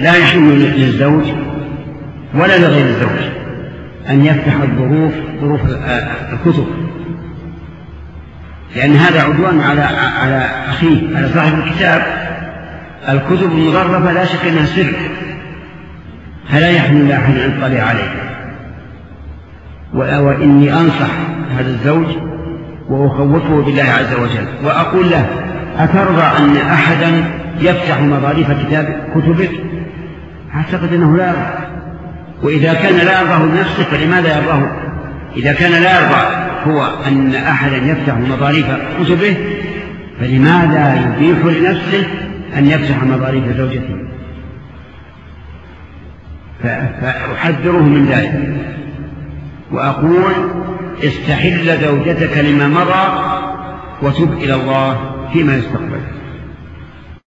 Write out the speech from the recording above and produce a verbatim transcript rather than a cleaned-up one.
لا يحل للزوج ولا لغير الزوج أن يفتح الظروف ظروف الكتب، لأن هذا عدوان على على أخيه على صاحب الكتاب. الكتب المضربة لا شك أنها سر، فلا يحل لأحد أن يطلع عليه. وإني أنصح هذا الزوج وأخوفه بالله عز وجل وأقول له: أترضى أن أحدا يفتح مظاريف كتاب كتبك؟ أعتقد أنه لا يرضى، وإذا كان لا يرضاه لنفسه فلماذا يرضاه؟ إذا كان لا يرضى هو أن أحدا يفتح مظاريف كتبه فلماذا يبيح لنفسه أن يفتح مظاريف زوجته؟ فأحذره من ذلك وأقول: استحل زوجتك لما مضى وتب إلى الله فيما يستقبل.